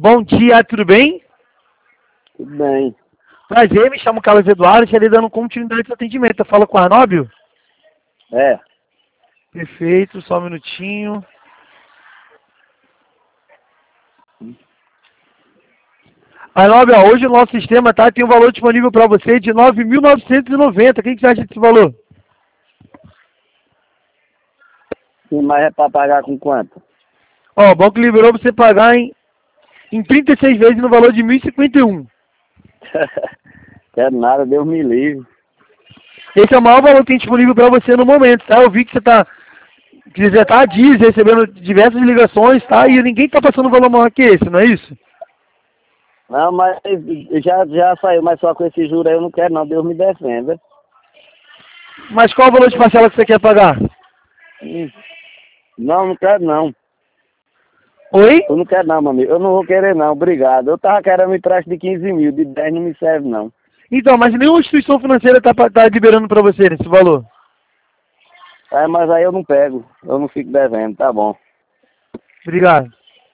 Bom dia, tudo bem? Tudo bem. Prazer, me chamo Carlos Eduardo, estarei dando continuidade ao atendimento. Fala com o Arnóbio? É. Perfeito, só um minutinho. Arnóbio, hoje o nosso sistema tem um valor disponível para você de R$ 9.990. O que você acha desse valor? Sim, mas é para pagar com quanto? Ó, o banco liberou você pagar em 36 vezes no valor de R$ 1.051. Quero nada, Deus me livre. Esse é o maior valor que tem disponível para você no momento, tá? Eu vi que você está há dias recebendo diversas ligações, tá? E ninguém está passando valor maior que esse, não é isso? Não, mas já saiu, mas só com esse juro aí eu não quero não, Deus me defenda. Mas qual é o valor de parcela que você quer pagar? Não quero não. Oi? Eu não quero não, meu amigo. Eu não vou querer não, obrigado. Eu tava querendo um empréstimo de 15 mil, de 10 não me serve não. Então, mas nenhuma instituição financeira tá liberando para você esse valor. É, mas aí eu não pego, eu não fico devendo, tá bom. Obrigado.